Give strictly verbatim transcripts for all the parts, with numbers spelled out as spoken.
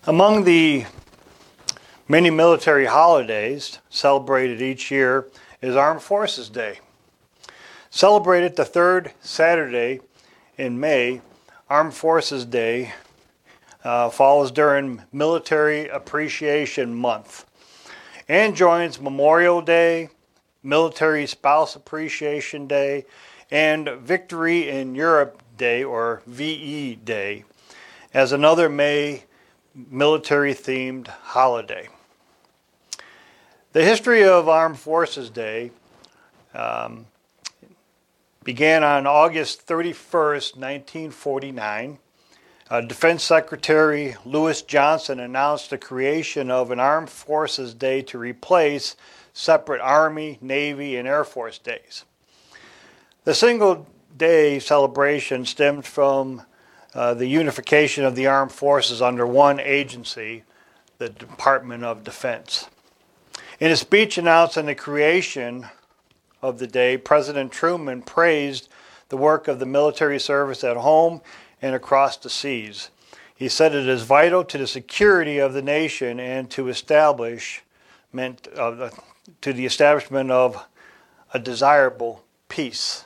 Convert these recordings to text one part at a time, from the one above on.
Among the many military holidays celebrated each year is Armed Forces Day. Celebrated the third Saturday in May, Armed Forces Day uh, falls during Military Appreciation Month and joins Memorial Day, Military Spouse Appreciation Day, and Victory in Europe Day, or V E Day, as another May military-themed holiday. The history of Armed Forces Day um, began on August thirty-first, nineteen forty-nine. Uh, Defense Secretary Lewis Johnson announced the creation of an Armed Forces Day to replace separate Army, Navy, and Air Force days. The single day celebration stemmed from uh, the unification of the armed forces under one agency, the Department of Defense. In a speech announcing the creation of the day, President Truman praised the work of the military service at home and across the seas. He said it is vital to the security of the nation and to establishment of the, to the establishment of a desirable peace.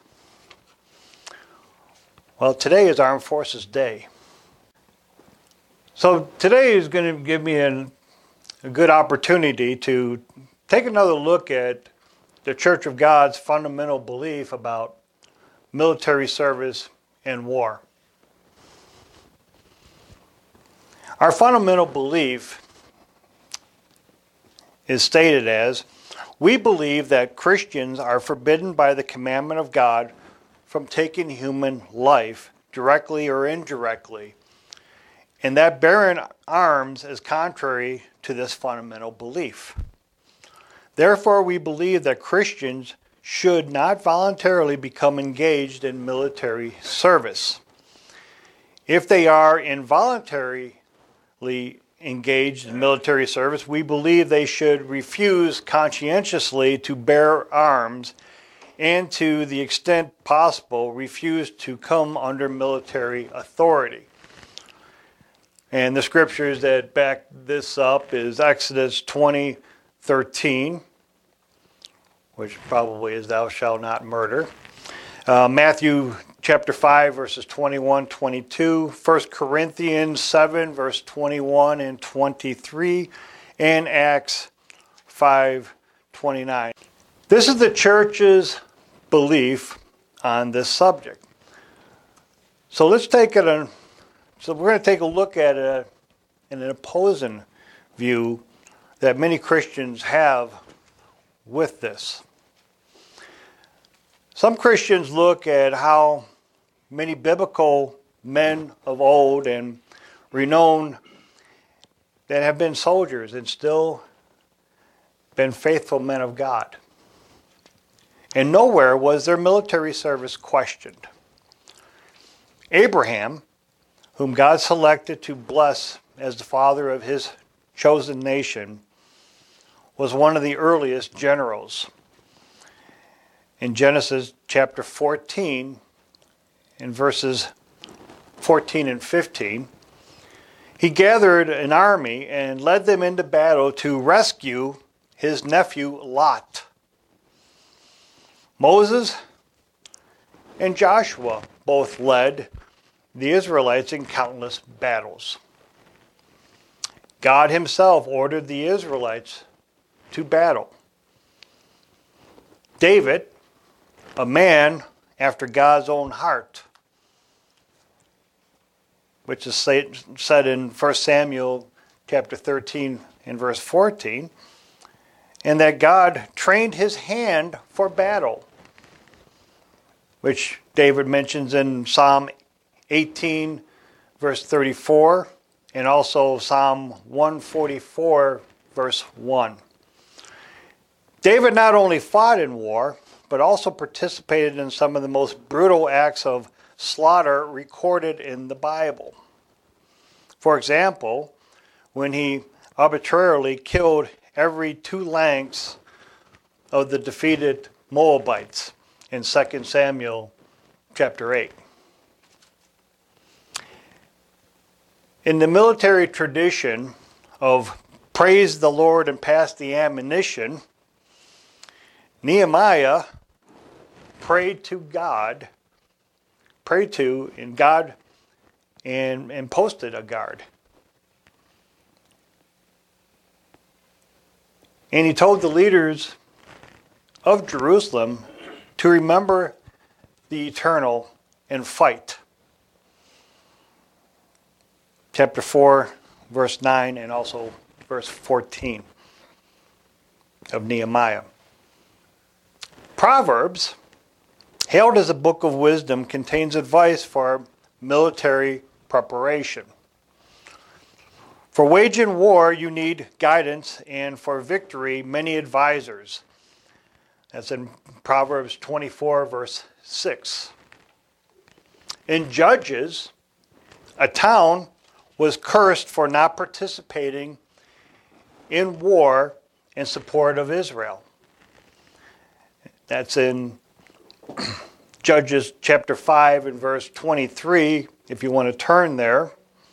Well, today is Armed Forces Day. So today is going to give me an, a good opportunity to take another look at the Church of God's fundamental belief about military service and war. Our fundamental belief is stated as, we believe that Christians are forbidden by the commandment of God from taking human life, directly or indirectly, and that bearing arms is contrary to this fundamental belief. Therefore, we believe that Christians should not voluntarily become engaged in military service. If they are involuntarily engaged in military service, we believe they should refuse conscientiously to bear arms and, to the extent possible, refuse to come under military authority. And the scriptures that back this up is Exodus twenty thirteen, which probably is thou shalt not murder. Uh, Matthew chapter five, verses twenty-one, twenty-two, First Corinthians seven, verse twenty-one and twenty-three, and Acts five, twenty-nine. This is the church's belief on this subject. So let's take it on, so we're going to take a look at it in an opposing view that many Christians have with this. Some Christians look at how many biblical men of old and renowned that have been soldiers and still been faithful men of God. And nowhere was their military service questioned. Abraham, whom God selected to bless as the father of his chosen nation, was one of the earliest generals. In Genesis chapter fourteen, in verses fourteen and fifteen, he gathered an army and led them into battle to rescue his nephew Lot. Moses and Joshua both led the Israelites in countless battles. God himself ordered the Israelites to battle. David, a man after God's own heart, which is said in First Samuel chapter thirteen and verse fourteen, and that God trained his hand for battle, which David mentions in Psalm eighteen, verse thirty-four, and also Psalm one forty-four, verse one. David not only fought in war, but also participated in some of the most brutal acts of slaughter recorded in the Bible. For example, when he arbitrarily killed every two lengths of the defeated Moabites in Second Samuel chapter eight. In the military tradition of praise the Lord and pass the ammunition, Nehemiah prayed to God, prayed to, and God, and, and posted a guard. And he told the leaders of Jerusalem to remember the eternal and fight. Chapter four, verse nine, and also verse fourteen of Nehemiah. Proverbs, hailed as a book of wisdom, contains advice for military preparation. For waging war, you need guidance, and for victory, many advisors. That's in Proverbs twenty-four, verse six. In Judges, a town was cursed for not participating in war in support of Israel. That's in Judges chapter five and verse twenty-three, if you want to turn there.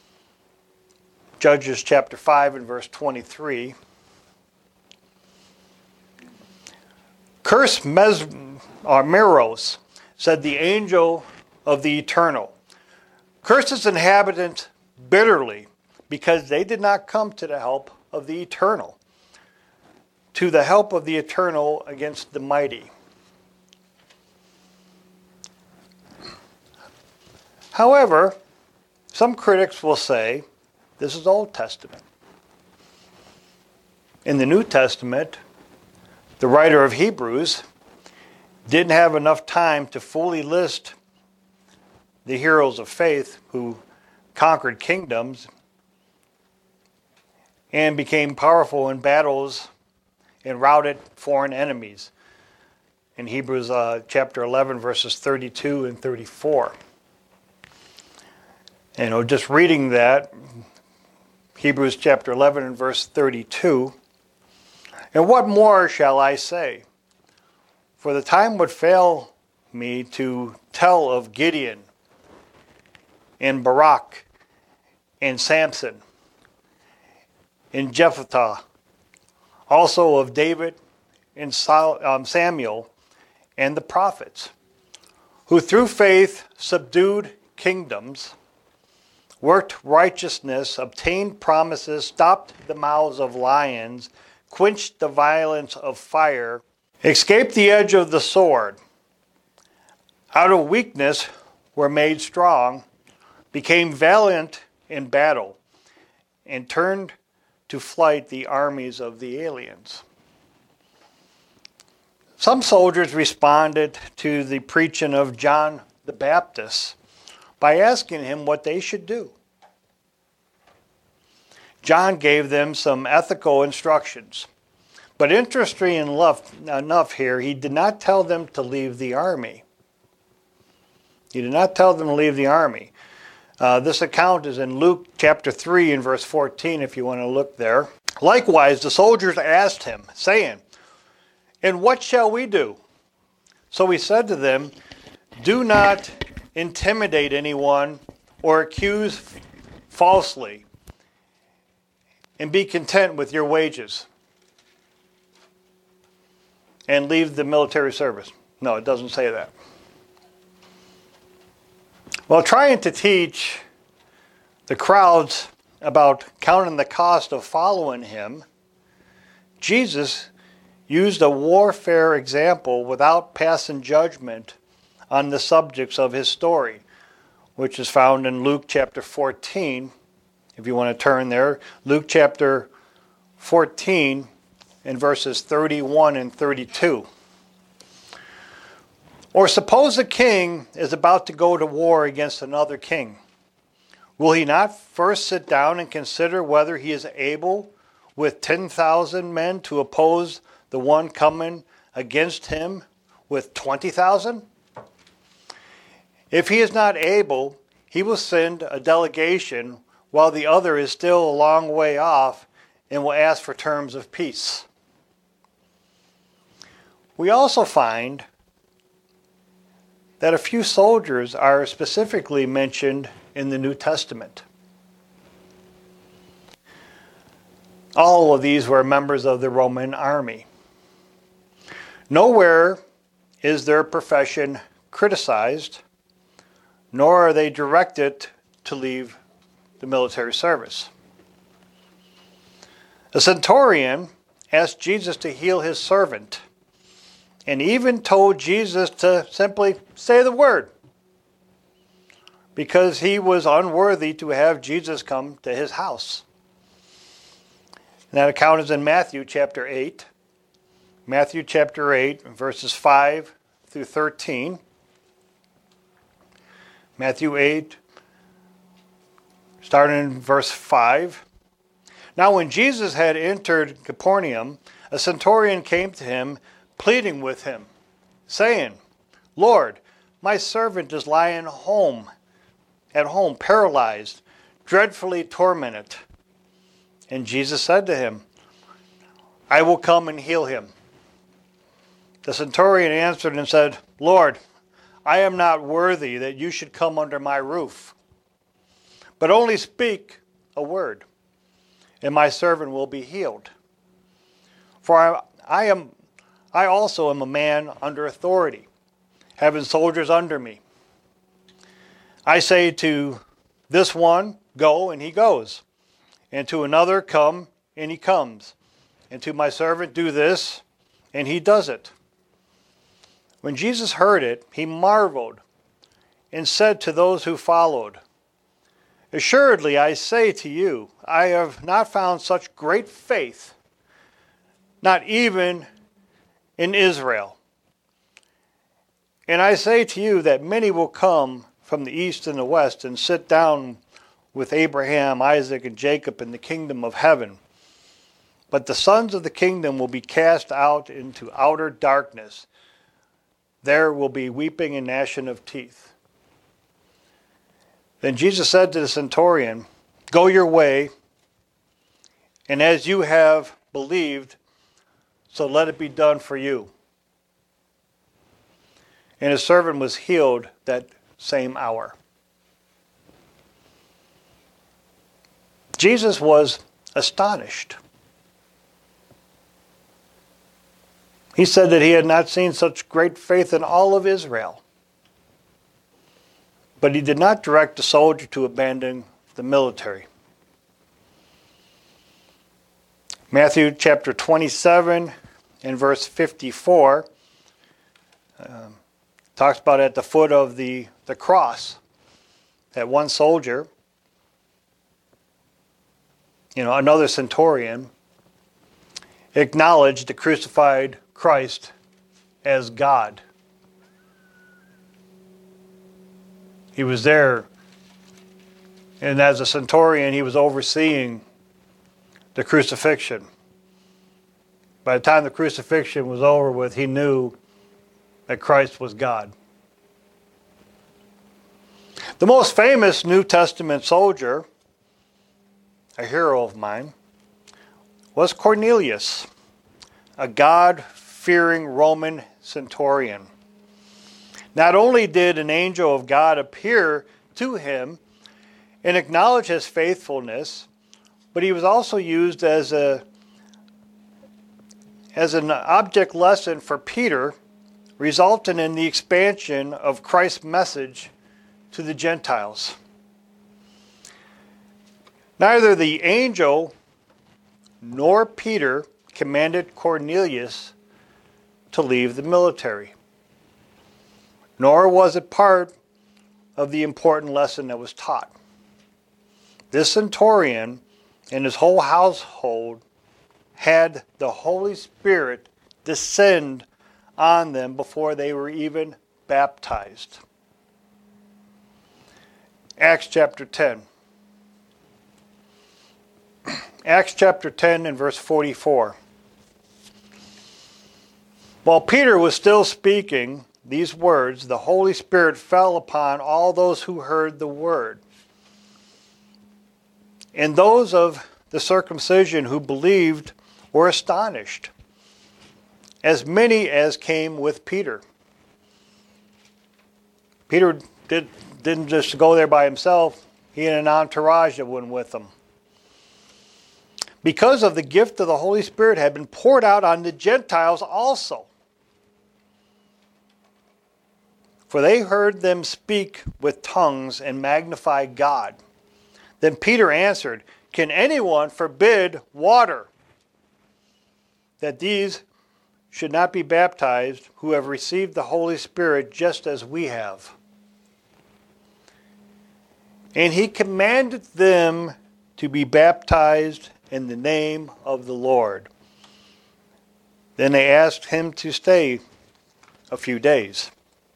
Judges chapter five and verse twenty-three. Curse Mes- or Meros, said the angel of the Eternal. Curse his inhabitants bitterly, because they did not come to the help of the Eternal, to the help of the Eternal against the mighty. However, some critics will say this is Old Testament. In the New Testament, the writer of Hebrews didn't have enough time to fully list the heroes of faith who conquered kingdoms and became powerful in battles and routed foreign enemies. In Hebrews uh, chapter eleven, verses thirty-two and thirty-four. You know, just reading that, Hebrews chapter eleven and verse thirty-two, and what more shall I say? For the time would fail me to tell of Gideon and Barak and Samson and Jephthah, also of David and Samuel and the prophets, who through faith subdued kingdoms, worked righteousness, obtained promises, stopped the mouths of lions, quenched the violence of fire, escaped the edge of the sword, out of weakness were made strong, became valiant in battle, and turned to flight the armies of the aliens. Some soldiers responded to the preaching of John the Baptist by asking him what they should do. John gave them some ethical instructions. But interesting enough here, he did not tell them to leave the army. He did not tell them to leave the army. Uh, this account is in Luke chapter three and verse fourteen, if you want to look there. Likewise, the soldiers asked him, saying, "And what shall we do?" So he said to them, "Do not intimidate anyone or accuse falsely, and be content with your wages and leave the military service." No, it doesn't say that. While trying to teach the crowds about counting the cost of following him, Jesus used a warfare example without passing judgment on the subjects of his story, which is found in Luke chapter fourteen. If you want to turn there, Luke chapter fourteen and verses thirty-one and thirty-two. Or suppose a king is about to go to war against another king. Will he not first sit down and consider whether he is able with ten thousand men to oppose the one coming against him with twenty thousand? If he is not able, he will send a delegation while the other is still a long way off and will ask for terms of peace. We also find that a few soldiers are specifically mentioned in the New Testament. All of these were members of the Roman army. Nowhere is their profession criticized, nor are they directed to leave the military service. A centurion asked Jesus to heal his servant, and even told Jesus to simply say the word, because he was unworthy to have Jesus come to his house. And that account is in Matthew chapter eight. Matthew chapter eight, verses five through thirteen. Matthew eight, starting in verse five. Now when Jesus had entered Capernaum, a centurion came to him, pleading with him, saying, Lord, my servant is lying home, at home, paralyzed, dreadfully tormented. And Jesus said to him, I will come and heal him. The centurion answered and said, Lord, I am not worthy that you should come under my roof, but only speak a word, and my servant will be healed. For I, I am, I also am a man under authority, having soldiers under me. I say to this one, go, and he goes, and to another, come, and he comes, and to my servant, do this, and he does it. When Jesus heard it, he marveled, and said to those who followed, Assuredly, I say to you, I have not found such great faith, not even in Israel. And I say to you that many will come from the east and the west and sit down with Abraham, Isaac, and Jacob in the kingdom of heaven. But the sons of the kingdom will be cast out into outer darkness. There will be weeping and gnashing of teeth. Then Jesus said to the centurion, Go your way, and as you have believed, so let it be done for you. And his servant was healed that same hour. Jesus was astonished. He said that he had not seen such great faith in all of Israel. But he did not direct the soldier to abandon the military. Matthew chapter twenty-seven and verse fifty-four um, talks about at the foot of the, the cross that one soldier, you know, another centurion, acknowledged the crucified Christ as God. He was there, and as a centurion, he was overseeing the crucifixion. By the time the crucifixion was over with, he knew that Christ was God. The most famous New Testament soldier, a hero of mine, was Cornelius, a God-fearing Roman centurion. Not only did an angel of God appear to him and acknowledge his faithfulness, but he was also used as a as an object lesson for Peter, resulting in the expansion of Christ's message to the Gentiles. Neither the angel nor Peter commanded Cornelius to leave the military, nor was it part of the important lesson that was taught. This centurion and his whole household had the Holy Spirit descend on them before they were even baptized. Acts chapter ten. Acts chapter ten and verse forty-four. While Peter was still speaking these words, the Holy Spirit fell upon all those who heard the word. And those of the circumcision who believed were astonished, as many as came with Peter. Peter did, didn't just go there by himself. He had an entourage that went with him. because of the gift of the Holy Spirit had been poured out on the Gentiles also. For they heard them speak with tongues and magnify God. Then Peter answered, "Can anyone forbid water, that these should not be baptized who have received the Holy Spirit just as we have?" And he commanded them to be baptized in the name of the Lord. Then they asked him to stay a few days.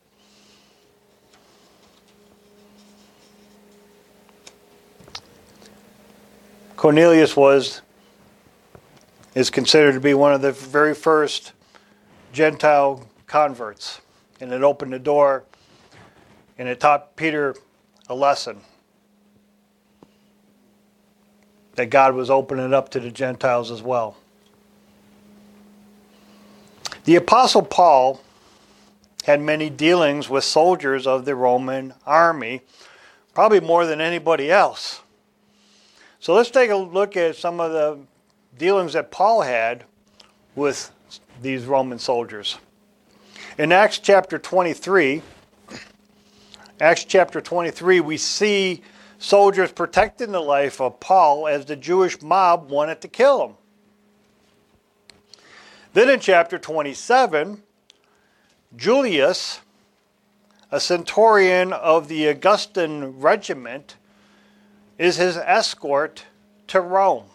Cornelius was is considered to be one of the very first Gentile converts. And it opened the door and it taught Peter a lesson. That God was opening it up to the Gentiles as well. The Apostle Paul had many dealings with soldiers of the Roman army, probably more than anybody else. So let's take a look at some of the dealings that Paul had with these Roman soldiers. In Acts chapter twenty-three, Acts chapter twenty-three, we see soldiers protecting the life of Paul as the Jewish mob wanted to kill him. Then in chapter twenty-seven, Julius, a centurion of the Augustan regiment, is his escort to Rome.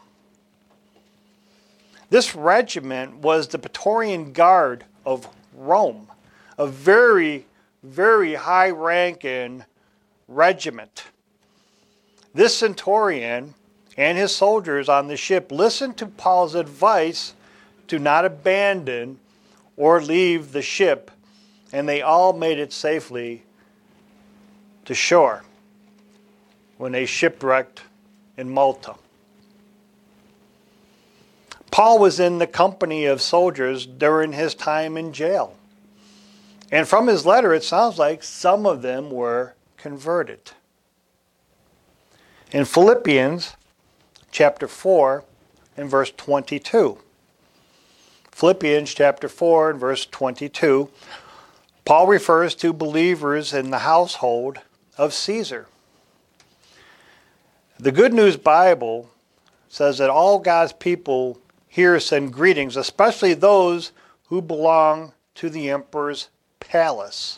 This regiment was the Praetorian Guard of Rome, a very, very high-ranking regiment. This centurion and his soldiers on the ship listened to Paul's advice to not abandon or leave the ship, and they all made it safely to shore when they shipwrecked in Malta. Paul was in the company of soldiers during his time in jail. And from his letter, it sounds like some of them were converted. In Philippians chapter four and verse twenty-two. Philippians chapter four and verse twenty-two, Paul refers to believers in the household of Caesar. The Good News Bible says that all God's people here send greetings, especially those who belong to the emperor's palace.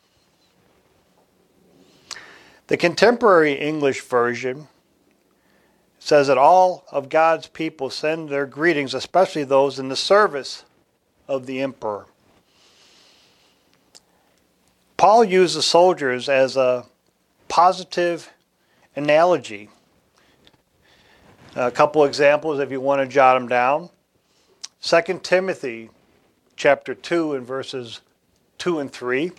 The contemporary English version says that all of God's people send their greetings, especially those in the service of the emperor. Paul used the soldiers as a positive analogy. A couple examples if you want to jot them down. Second Timothy chapter two and verses two and three.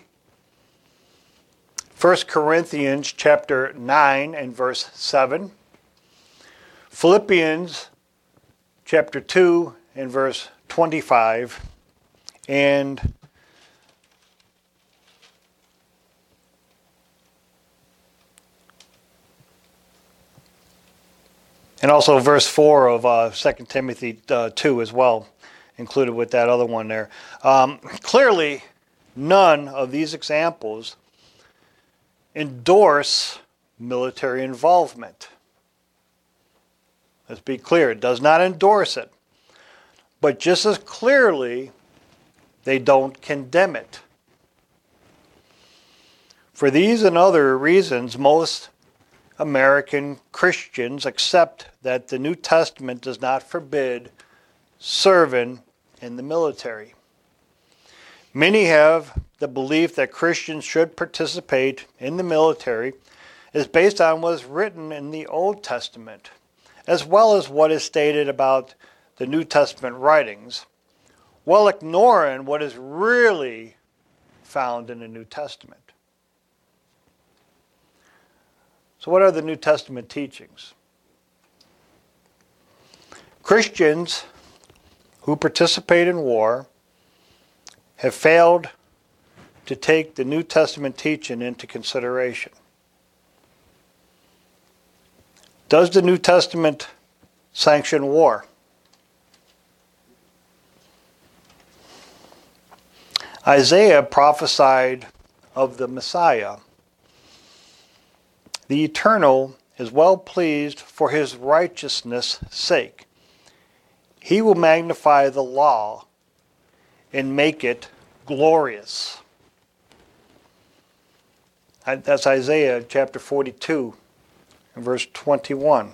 First Corinthians chapter nine and verse seven. Philippians chapter two and verse twenty-five. And And also verse four of uh, Second Timothy uh, two as well, included with that other one there. Um, clearly, none of these examples endorse military involvement. Let's be clear, it does not endorse it. But just as clearly, they don't condemn it. For these and other reasons, most American Christians accept that the New Testament does not forbid serving in the military. Many have the belief that Christians should participate in the military is based on what is written in the Old Testament, as well as what is stated about the New Testament writings, while ignoring what is really found in the New Testament. So what are the New Testament teachings? Christians who participate in war have failed to take the New Testament teaching into consideration. Does the New Testament sanction war. Isaiah prophesied of the Messiah. The Eternal is well pleased for his righteousness' sake. He will magnify the law and make it glorious. That's Isaiah chapter forty-two, verse twenty-one.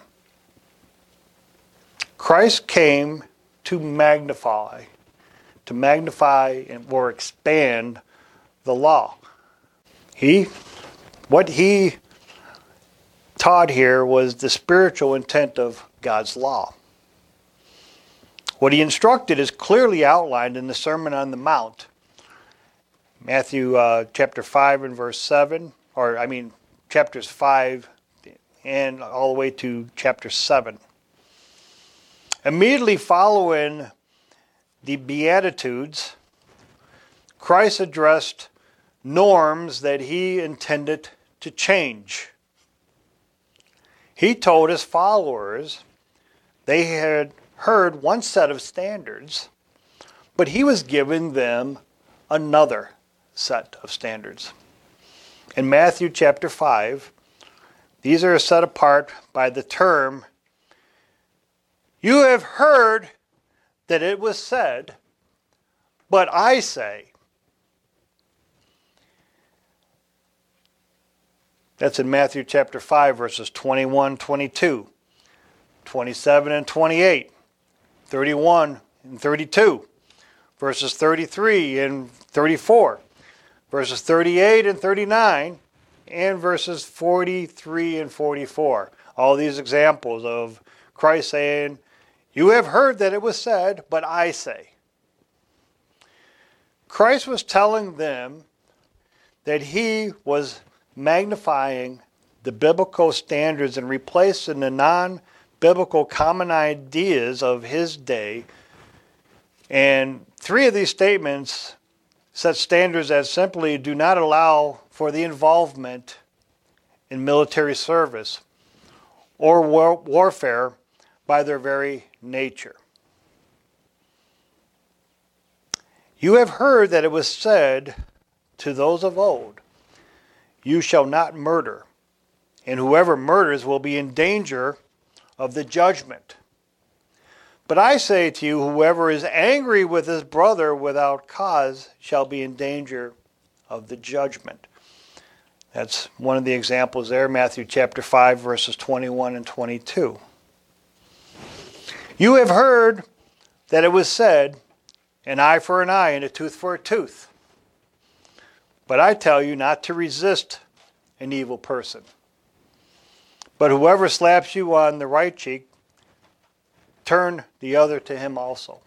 Christ came to magnify, to magnify or expand the law. He, what he taught here was the spiritual intent of God's law. What he instructed is clearly outlined in the Sermon on the Mount. Matthew uh, chapter five and verse seven, or I mean chapters five and all the way to chapter seven. Immediately following the Beatitudes, Christ addressed norms that he intended to change. He told his followers they had heard one set of standards, but he was giving them another set of standards. In Matthew chapter five, these are set apart by the term, "You have heard that it was said, but I say." That's in Matthew chapter five, verses twenty-one, twenty-two, twenty-seven and twenty-eight, thirty-one and thirty-two, verses thirty-three and thirty-four, verses thirty-eight and thirty-nine, and verses forty-three and forty-four. All these examples of Christ saying, "You have heard that it was said, but I say." Christ was telling them that he was magnifying the biblical standards and replacing the non-biblical common ideas of his day. And three of these statements set standards that simply do not allow for the involvement in military service or war- warfare by their very nature. You have heard that it was said to those of old, "You shall not murder, and whoever murders will be in danger of the judgment. But I say to you, whoever is angry with his brother without cause shall be in danger of the judgment." That's one of the examples there, Matthew chapter five, verses twenty-one and twenty-two. You have heard that it was said, "An eye for an eye and a tooth for a tooth." But I tell you not to resist an evil person. But whoever slaps you on the right cheek, turn the other to him also.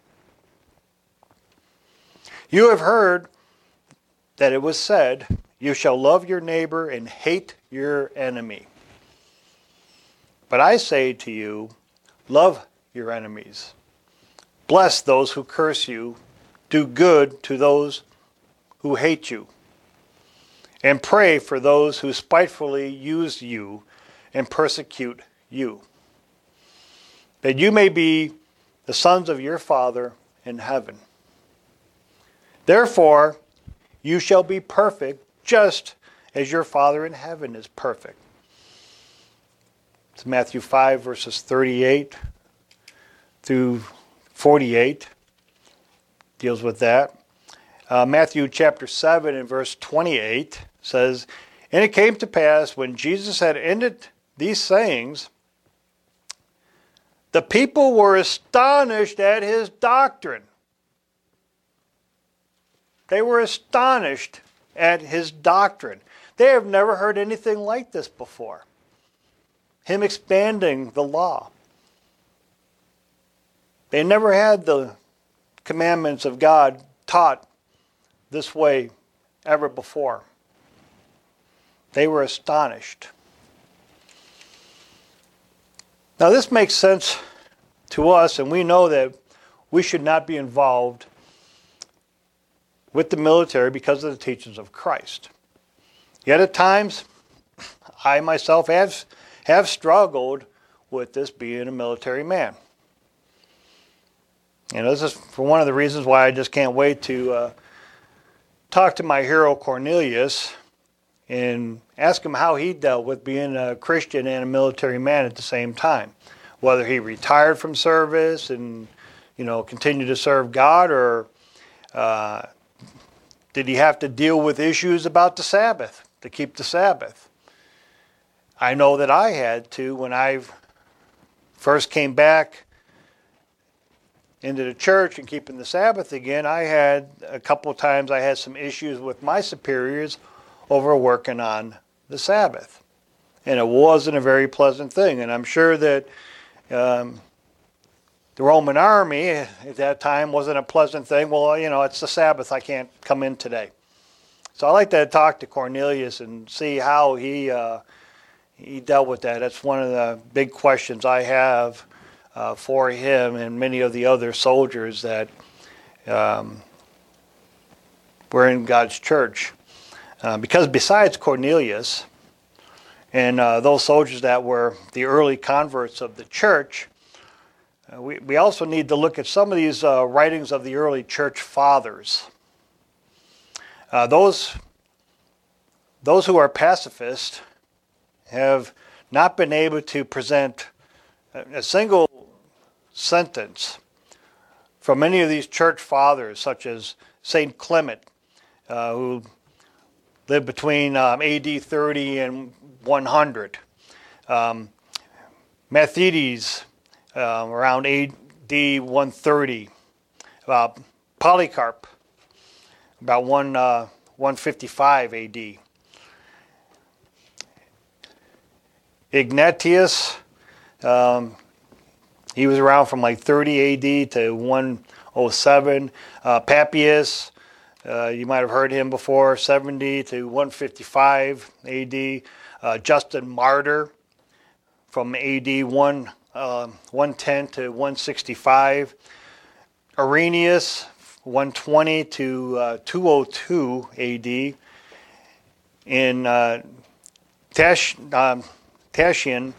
You have heard that it was said, "You shall love your neighbor and hate your enemy." But I say to you, love your enemies. Bless those who curse you. Do good to those who hate you. And pray for those who spitefully use you and persecute you, that you may be the sons of your Father in heaven. Therefore, you shall be perfect, just as your Father in heaven is perfect. It's Matthew five, verses thirty-eight through forty-eight. Deals with that. Uh, Matthew chapter seven and verse twenty-eight says, "And it came to pass, when Jesus had ended these sayings, the people were astonished at his doctrine." They were astonished at his doctrine. They have never heard anything like this before. Him expanding the law. They never had the commandments of God taught this way ever before. They were astonished. Now this makes sense to us, and we know that we should not be involved with the military because of the teachings of Christ. Yet at times, I myself have, have struggled with this being a military man. You know, this is for one of the reasons why I just can't wait to uh, talk to my hero Cornelius and ask him how he dealt with being a Christian and a military man at the same time. Whether he retired from service and, you know, continued to serve God, or uh, did he have to deal with issues about the Sabbath, to keep the Sabbath? I know that I had to when I first came back into the church and keeping the Sabbath again. I had a couple of times I had some issues with my superiors over working on the Sabbath. And it wasn't a very pleasant thing. And I'm sure that um, the Roman army at that time wasn't a pleasant thing. Well, you know, it's the Sabbath. I can't come in today. So I like to talk to Cornelius and see how he uh, he dealt with that. That's one of the big questions I have uh, for him and many of the other soldiers that um, were in God's church. Uh, because besides Cornelius and uh, those soldiers that were the early converts of the church, uh, we, we also need to look at some of these uh, writings of the early church fathers. Uh, those, those who are pacifists have not been able to present a single sentence from any of these church fathers, such as Saint Clement, uh, who lived between um, A D thirty and one hundred. Um, Methodius, uh, around A D one thirty. Uh, Polycarp, about one, uh, one fifty-five A D. Ignatius, um, he was around from like thirty A D to one oh seven. Uh, Papias, uh, you might have heard him before, seventy to one fifty-five A D. Uh, Justin Martyr, from A D one, uh, one ten to one sixty-five. Irenaeus, one twenty to uh, two oh two A D. In uh, Tash, um, Tatian,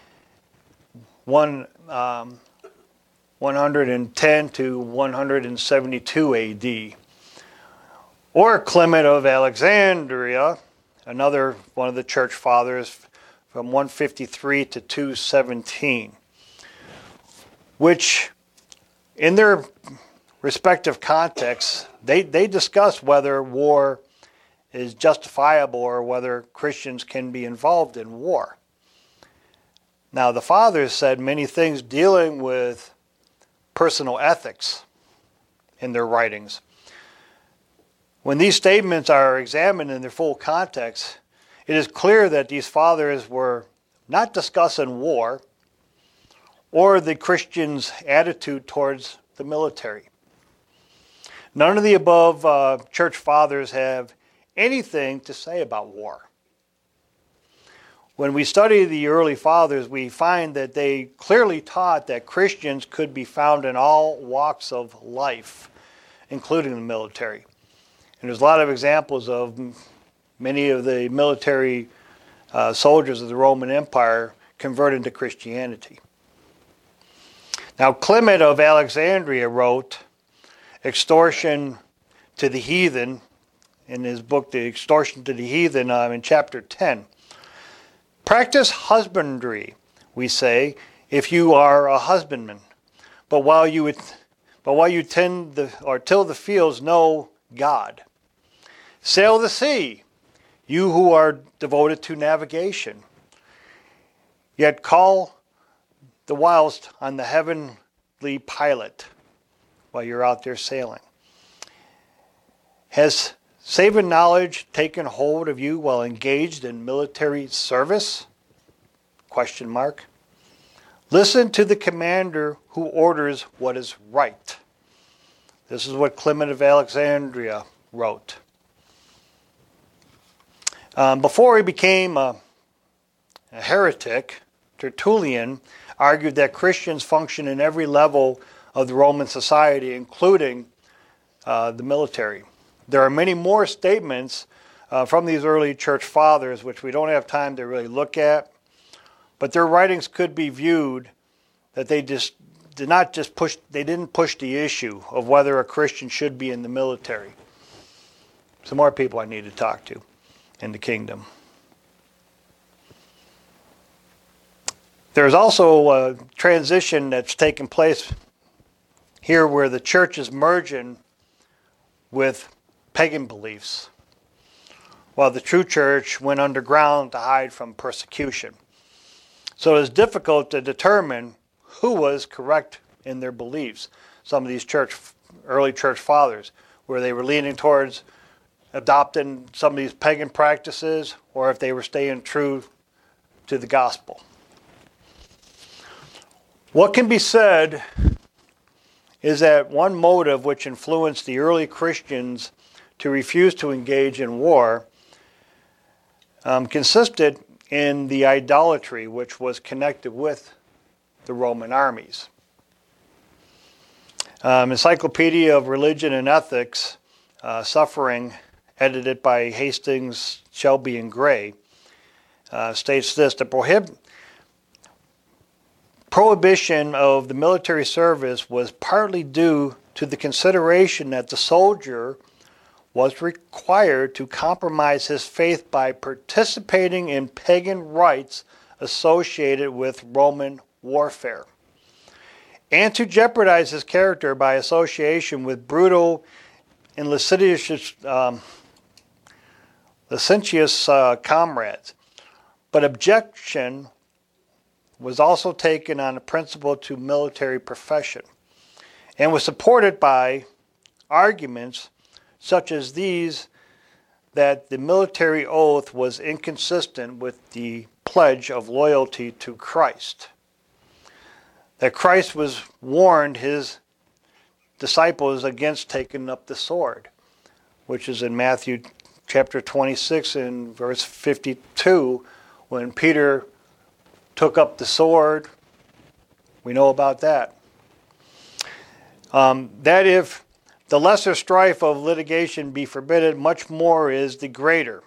one, um, one ten to one seventy-two A D. Or Clement of Alexandria, another one of the church fathers, from one fifty-three to two seventeen, which in their respective contexts, they, they discuss whether war is justifiable or whether Christians can be involved in war. Now, the fathers said many things dealing with personal ethics in their writings. When these statements are examined in their full context, it is clear that these fathers were not discussing war or the Christians' attitude towards the military. None of the above uh, church fathers have anything to say about war. When we study the early fathers, we find that they clearly taught that Christians could be found in all walks of life, including the military. And there's a lot of examples of many of the military uh, soldiers of the Roman Empire converted to Christianity. Now, Clement of Alexandria wrote Extortion to the Heathen in his book, The Extortion to the Heathen, um, in chapter ten. Practice husbandry, we say, if you are a husbandman. But while you would, but while you tend the or till the fields, know God. Sail the sea, you who are devoted to navigation. Yet call the whilst on the heavenly pilot while you're out there sailing. Has saving knowledge taken hold of you while engaged in military service? Question mark. Listen to the commander who orders what is right. This is what Clement of Alexandria wrote. Um, before he became a, a heretic, Tertullian argued that Christians function in every level of the Roman society, including uh, the military. There are many more statements uh, from these early church fathers, which we don't have time to really look at. but their writings could be viewed that they just did not just push, they didn't push the issue of whether a Christian should be in the military. Some more people I need to talk to in the kingdom. There's also a transition that's taken place here where the church is merging with pagan beliefs, while the true church went underground to hide from persecution. So it's difficult to determine who was correct in their beliefs. Some of these church, early church fathers, where they were leaning towards adopting some of these pagan practices, or if they were staying true to the gospel. What can be said is that one motive which influenced the early Christians to refuse to engage in war um, consisted in the idolatry which was connected with the Roman armies. Um, Encyclopedia of Religion and Ethics, uh, Suffering, edited by Hastings, Shelby, and Gray, uh, states this: the prohib- prohibition of the military service was partly due to the consideration that the soldier was required to compromise his faith by participating in pagan rites associated with Roman warfare, and to jeopardize his character by association with brutal and licentious, um, licentious uh, comrades. But objection was also taken on the principle to military profession, and was supported by arguments such as these, that the military oath was inconsistent with the pledge of loyalty to Christ. That Christ was warned his disciples against taking up the sword, which is in Matthew chapter twenty-six and verse fifty-two, when Peter took up the sword. We know about that. Um, that if the lesser strife of litigation be forbidden, much more is the greater,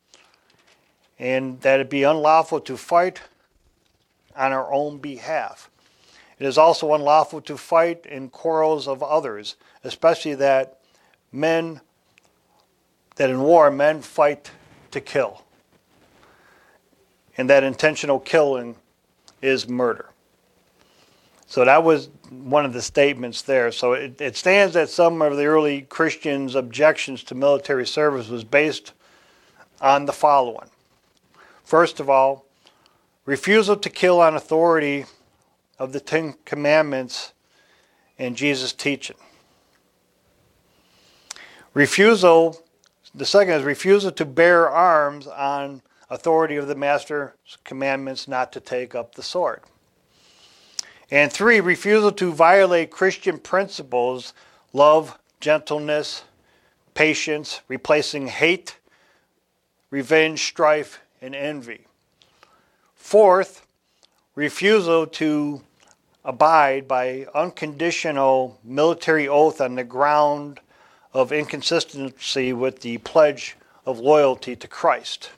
and that it be unlawful to fight on our own behalf. It is also unlawful to fight in quarrels of others, especially that men, that in war men fight to kill, and that intentional killing is murder. So that was one of the statements there. So it, it stands that some of the early Christians' objections to military service was based on the following. First of all, refusal to kill on authority of the Ten Commandments and Jesus' teaching. Refusal, the second is refusal to bear arms on authority of the Master's commandments not to take up the sword. And three, refusal to violate Christian principles, love, gentleness, patience, replacing hate, revenge, strife, and envy. Fourth, refusal to abide by unconditional military oath on the ground of inconsistency with the pledge of loyalty to Christ.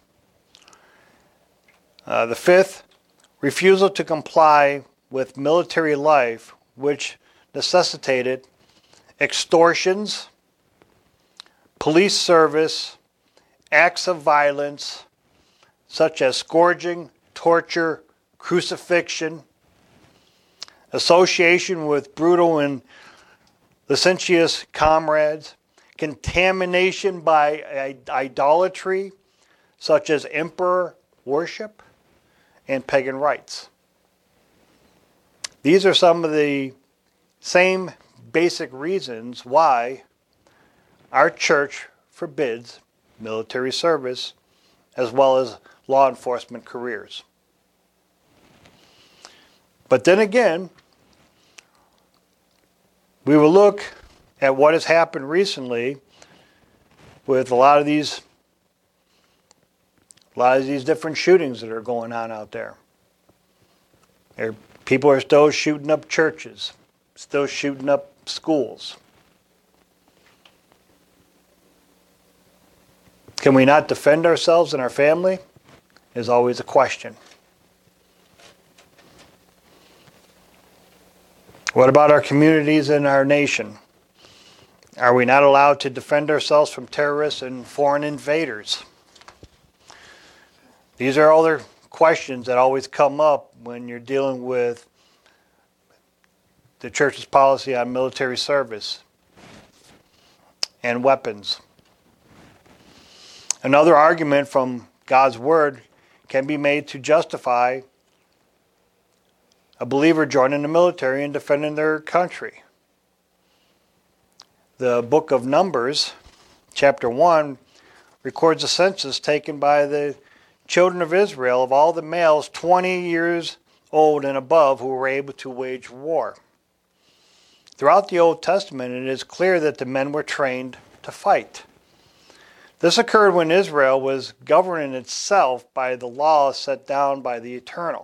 Uh, the fifth, refusal to comply with military life, which necessitated extortions, police service, acts of violence, such as scourging, torture, crucifixion, association with brutal and licentious comrades, contamination by idolatry, such as emperor worship and pagan rites. These are some of the same basic reasons why our church forbids military service as well as law enforcement careers. But then again, we will look at what has happened recently with a lot of these a lot of these different shootings that are going on out there. There People are still shooting up churches, still shooting up schools. Can we not defend ourselves and our family? Is always a question. What about our communities and our nation? Are we not allowed to defend ourselves from terrorists and foreign invaders? These are other questions that always come up when you're dealing with the church's policy on military service and weapons. Another argument from God's Word can be made to justify a believer joining the military and defending their country. The book of Numbers, chapter one, records a census taken by the children of Israel of all the males twenty years old and above who were able to wage war. Throughout the Old Testament, it is clear that the men were trained to fight. This occurred when Israel was governing itself by the laws set down by the Eternal.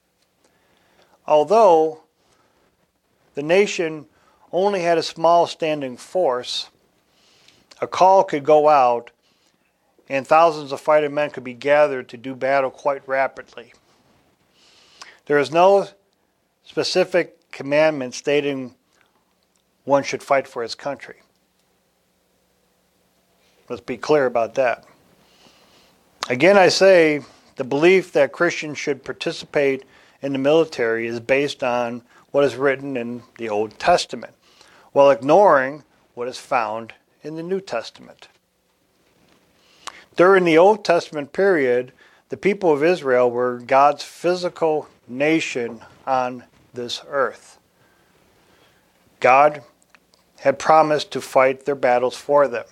Although the nation only had a small standing force, a call could go out and thousands of fighting men could be gathered to do battle quite rapidly. There is no specific commandment stating one should fight for his country. Let's be clear about that. Again, I say the belief that Christians should participate in the military is based on what is written in the Old Testament, while ignoring what is found in the New Testament. During the Old Testament period, the people of Israel were God's physical nation on this earth. God had promised to fight their battles for them.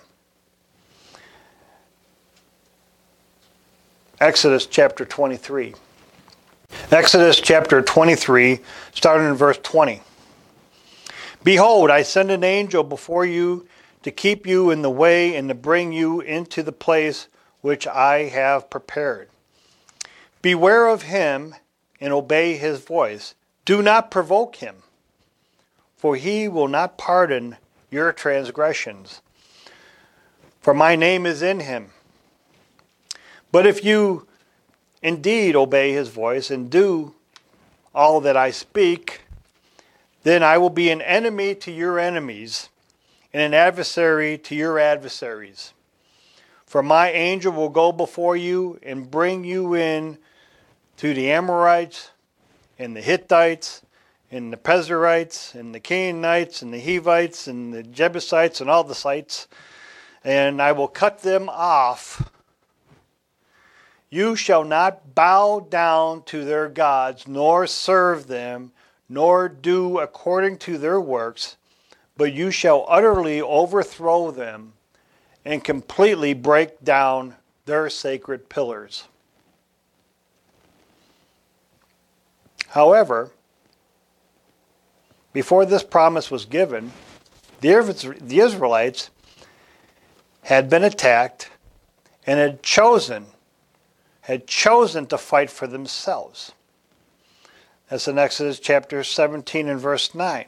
Exodus chapter twenty-three. Exodus chapter twenty-three, starting in verse twenty. Behold, I send an angel before you to keep you in the way and to bring you into the place which I have prepared. Beware of him and obey his voice. Do not provoke him, for he will not pardon your transgressions. For my name is in him. But if you indeed obey his voice and do all that I speak, then I will be an enemy to your enemies and an adversary to your adversaries. For my angel will go before you and bring you in to the Amorites and the Hittites and the Perizzites and the Canaanites and the Hivites and the Jebusites and all the sites, and I will cut them off. You shall not bow down to their gods, nor serve them, nor do according to their works, but you shall utterly overthrow them and completely break down their sacred pillars. However, before this promise was given, the Israelites had been attacked and had chosen had chosen to fight for themselves. That's in Exodus chapter seventeen and verse nine.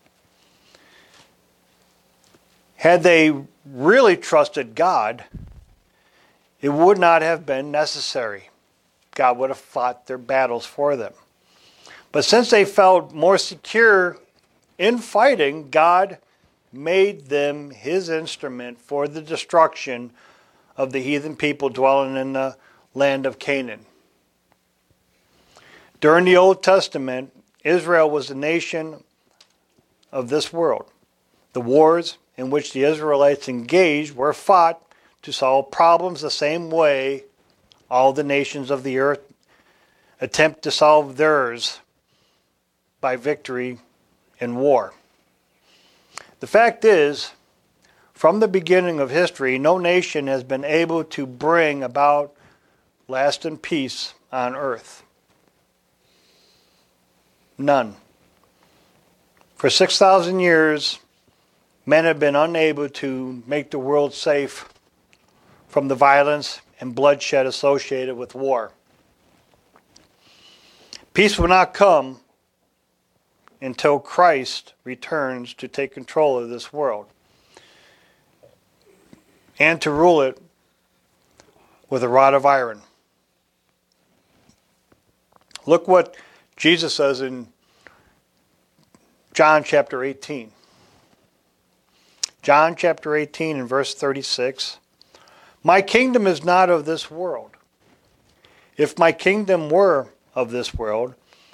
Had they really trusted God, it would not have been necessary. God would have fought their battles for them. But since they felt more secure in fighting, God made them his instrument for the destruction of the heathen people dwelling in the land of Canaan. During the Old Testament, Israel was the nation of this world. The wars in which the Israelites engaged were fought to solve problems the same way all the nations of the earth attempt to solve theirs by victory in war. The fact is, from the beginning of history, no nation has been able to bring about lasting peace on earth. None. For six thousand years, men have been unable to make the world safe from the violence and bloodshed associated with war. Peace will not come until Christ returns to take control of this world and to rule it with a rod of iron. Look what Jesus says in John chapter eighteen. John chapter eighteen and verse thirty-six. My kingdom is not of this world. If my kingdom were of this world,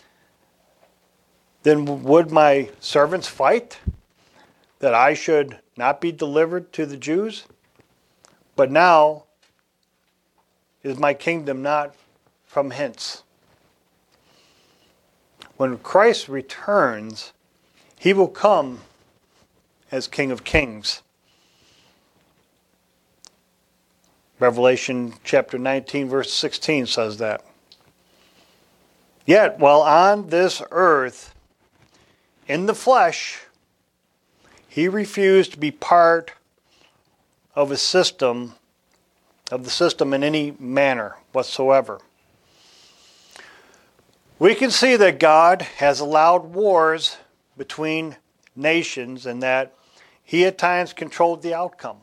then would my servants fight that I should not be delivered to the Jews? But now is my kingdom not from hence. When Christ returns, he will come as King of Kings. Revelation chapter nineteen verse sixteen says that. Yet while on this earth, in the flesh, he refused to be part of a system, of the system in any manner whatsoever. We can see that God has allowed wars between nations and that he at times controlled the outcome.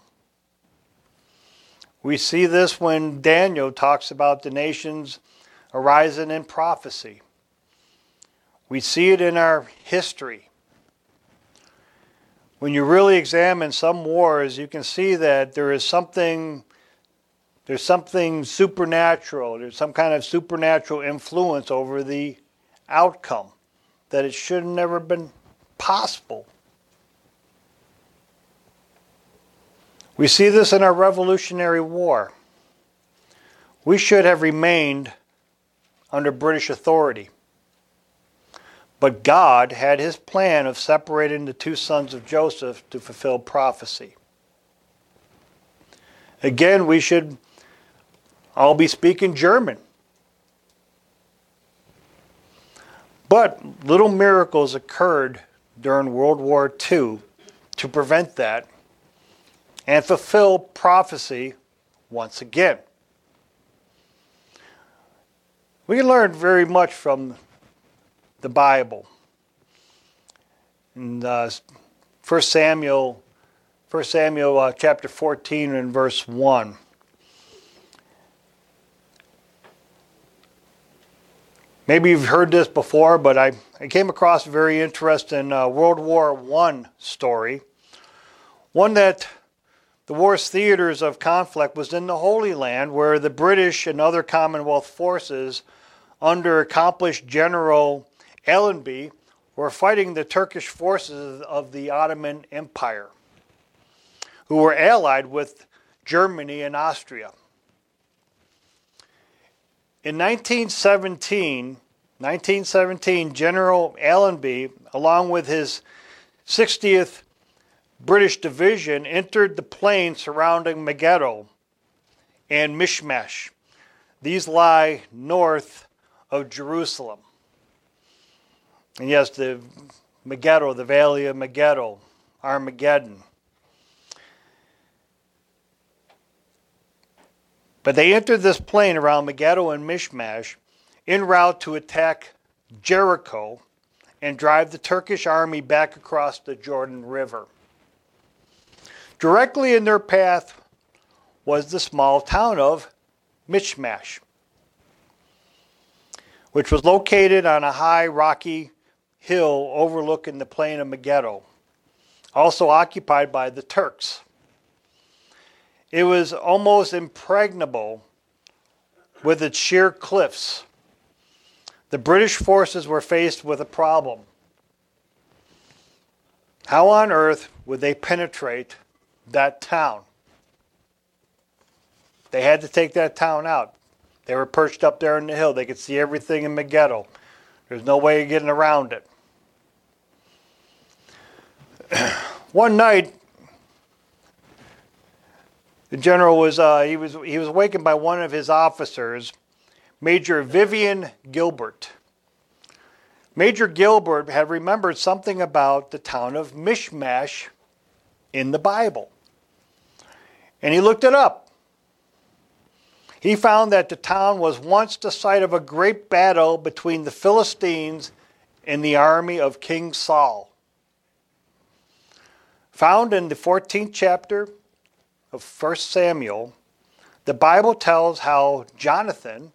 We see this when Daniel talks about the nations arising in prophecy. We see it in our history. When you really examine some wars, you can see that there is something, there's something supernatural. There's some kind of supernatural influence over the outcome, that it should have never been possible. We see this in our Revolutionary War. We should have remained under British authority. But God had his plan of separating the two sons of Joseph to fulfill prophecy. Again, we should all be speaking German. But little miracles occurred during World War Two to prevent that and fulfill prophecy once again. We can learn very much from the Bible. In uh, First Samuel, First Samuel uh, chapter fourteen and verse one. Maybe you've heard this before, but I, I came across a very interesting uh, World War One story. One that the war's theaters of conflict was in the Holy Land, where the British and other Commonwealth forces under accomplished General Allenby were fighting the Turkish forces of the Ottoman Empire, who were allied with Germany and Austria. In nineteen seventeen, nineteen seventeen, General Allenby, along with his sixtieth British Division, entered the plain surrounding Megiddo and Mishmash. These lie north of Jerusalem. And yes, the Megiddo, the Valley of Megiddo, Armageddon. But they entered this plain around Megiddo and Mishmash en route to attack Jericho and drive the Turkish army back across the Jordan River. Directly in their path was the small town of Mishmash, which was located on a high rocky hill overlooking the plain of Megiddo, also occupied by the Turks. It was almost impregnable with its sheer cliffs. The British forces were faced with a problem. How on earth would they penetrate that town? They had to take that town out. They were perched up there in the hill. They could see everything in Megiddo. There's no way of getting around it. One night, the general was uh, he was he was awakened by one of his officers, Major Vivian Gilbert. Major Gilbert had remembered something about the town of Mishmash in the Bible, and he looked it up. He found that the town was once the site of a great battle between the Philistines and the army of King Saul. Found in the fourteenth chapter of First Samuel, the Bible tells how Jonathan,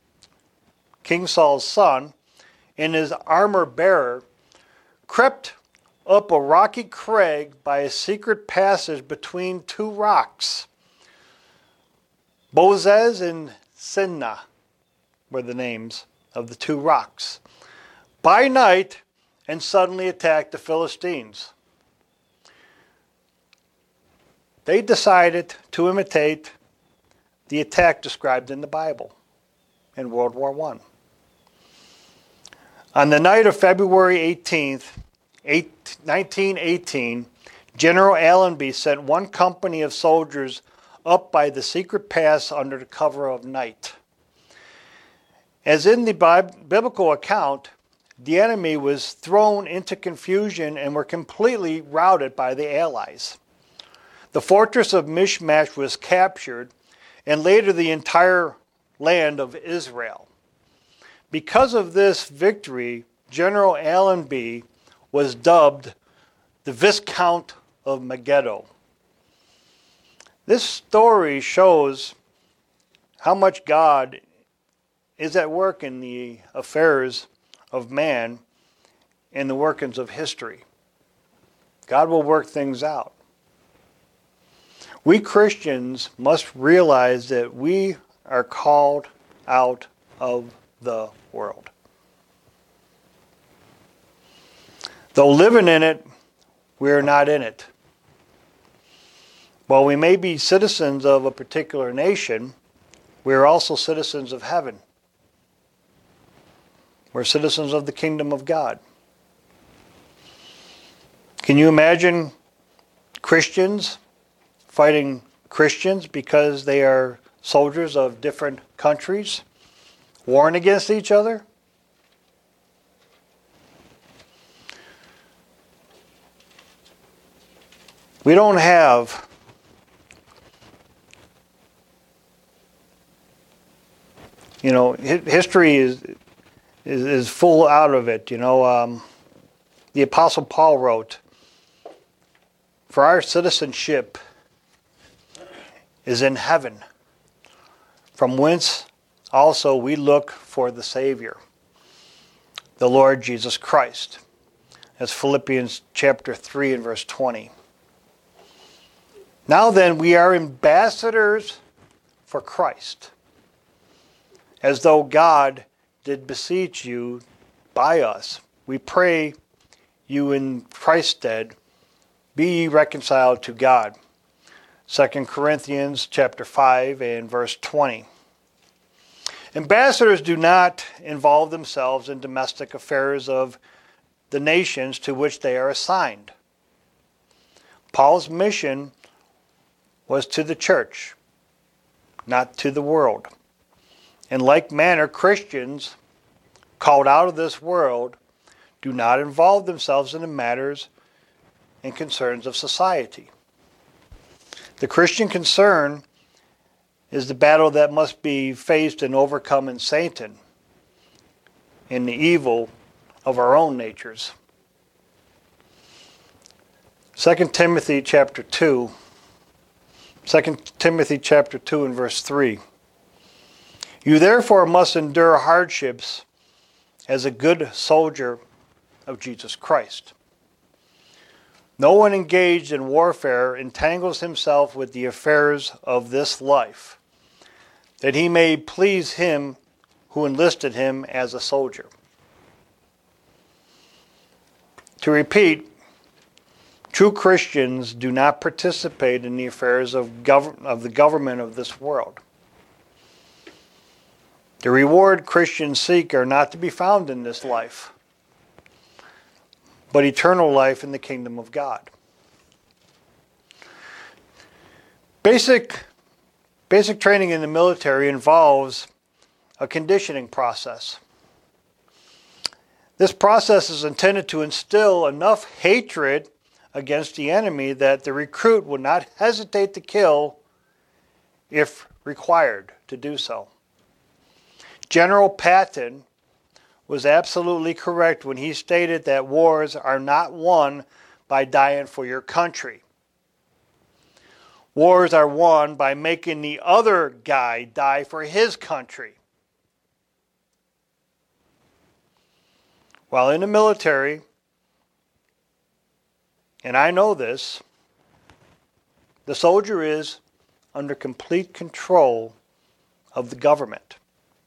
King Saul's son, and his armor bearer crept up a rocky crag by a secret passage between two rocks. Bozez and Senna were the names of the two rocks. By night, and suddenly attacked the Philistines. They decided to imitate the attack described in the Bible in World War One. On the night of February eighteenth, nineteen eighteen, General Allenby sent one company of soldiers up by the secret pass under the cover of night. As in the biblical account, the enemy was thrown into confusion and were completely routed by the Allies. The fortress of Michmash was captured, and later the entire land of Israel. Because of this victory, General Allenby was dubbed the Viscount of Megiddo. This story shows how much God is at work in the affairs of man and the workings of history. God will work things out. We Christians must realize that we are called out of the world. Though living in it, we are not in it. While we may be citizens of a particular nation, we are also citizens of heaven. We're citizens of the kingdom of God. Can you imagine Christians fighting Christians because they are soldiers of different countries, warring against each other? We don't have you know, history is is, is full out of it. You know, um, the Apostle Paul wrote, "For our citizenship is in heaven, from whence also we look for the Savior, the Lord Jesus Christ." That's Philippians chapter three and verse twenty. Now then, we are ambassadors for Christ, as though God did beseech you by us. We pray you in Christ's stead, be ye reconciled to God. Second Corinthians chapter five and verse twenty. Ambassadors do not involve themselves in domestic affairs of the nations to which they are assigned. Paul's mission was to the church, not to the world. In like manner, Christians called out of this world do not involve themselves in the matters and concerns of society. The Christian concern is the battle that must be faced and overcome in Satan, in the evil of our own natures. Second Timothy chapter two. Second Timothy chapter two and verse three. You therefore must endure hardships as a good soldier of Jesus Christ. No one engaged in warfare entangles himself with the affairs of this life, that he may please him who enlisted him as a soldier. To repeat, true Christians do not participate in the affairs of, gov- of the government of this world. The reward Christians seek are not to be found in this life, but eternal life in the kingdom of God. Basic, basic training in the military involves a conditioning process. This process is intended to instill enough hatred against the enemy that the recruit will not hesitate to kill if required to do so. General Patton was absolutely correct when he stated that wars are not won by dying for your country. Wars are won by making the other guy die for his country. While in the military, and I know this, the soldier is under complete control of the government.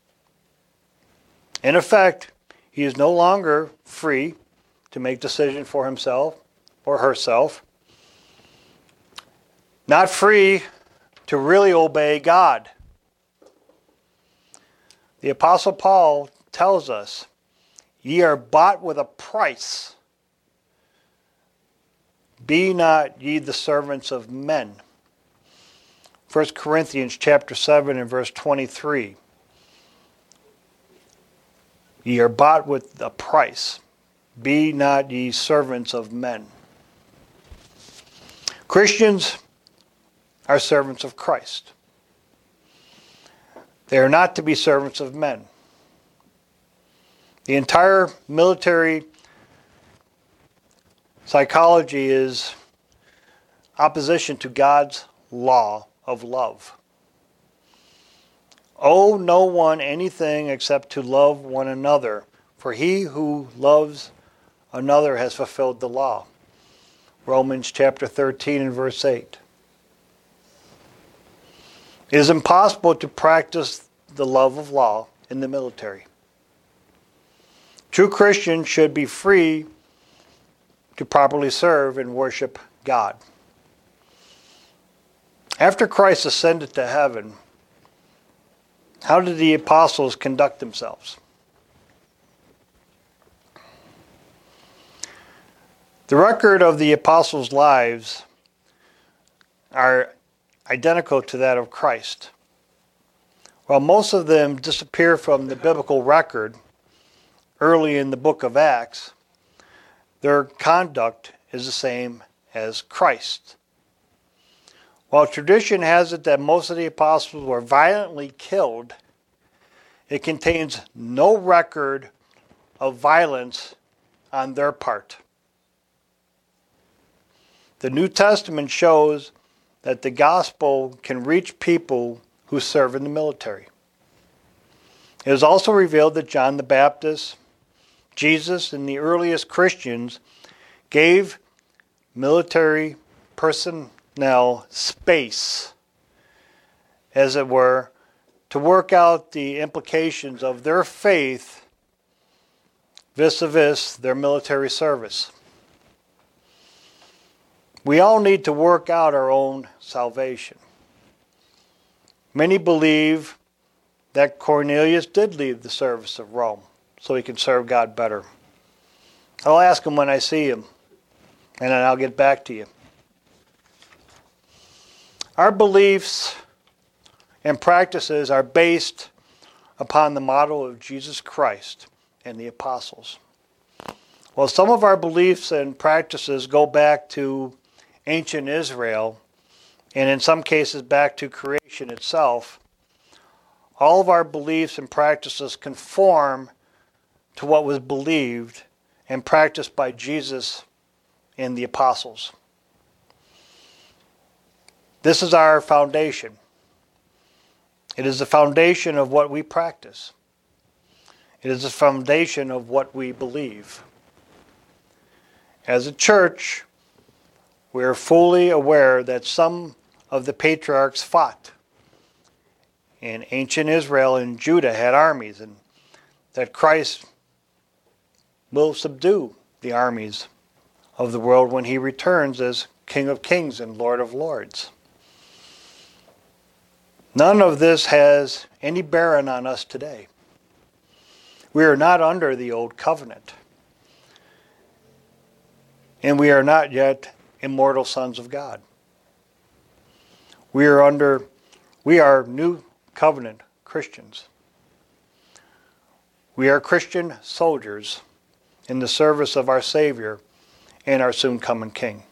In effect, he is no longer free to make decisions for himself or herself, not free to really obey God. The Apostle Paul tells us, ye are bought with a price. Be not ye the servants of men. First Corinthians chapter seven and verse twenty-three. Ye are bought with a price. Be not ye servants of men. Christians are servants of Christ. They are not to be servants of men. The entire military psychology is opposition to God's law of love. Owe no one anything except to love one another, for he who loves another has fulfilled the law. Romans chapter thirteen and verse eight. It is impossible to practice the love of law in the military. True Christians should be free to properly serve and worship God. After Christ ascended to heaven, how did the apostles conduct themselves? The record of the apostles' lives are identical to that of Christ. While most of them disappear from the biblical record early in the book of Acts, their conduct is the same as Christ. While tradition has it that most of the apostles were violently killed, it contains no record of violence on their part. The New Testament shows that the gospel can reach people who serve in the military. It is also revealed that John the Baptist, Jesus, and the earliest Christians gave military personnel space, as it were, to work out the implications of their faith vis-a-vis their military service. We all need to work out our own salvation. Many believe that Cornelius did leave the service of Rome so he can serve God better. I'll ask him when I see him, and then I'll get back to you. Our beliefs and practices are based upon the model of Jesus Christ and the apostles. While some of our beliefs and practices go back to ancient Israel, and in some cases back to creation itself, all of our beliefs and practices conform to what was believed and practiced by Jesus and the apostles. This is our foundation. It is the foundation of what we practice. It is the foundation of what we believe. As a church, we are fully aware that some of the patriarchs fought. And ancient Israel and Judah had armies, and that Christ will subdue the armies of the world when he returns as King of Kings and Lord of Lords. None of this has any bearing on us today. We are not under the old covenant. And we are not yet immortal sons of God. We are under, we are new covenant Christians. We are Christian soldiers in the service of our Savior and our soon coming King.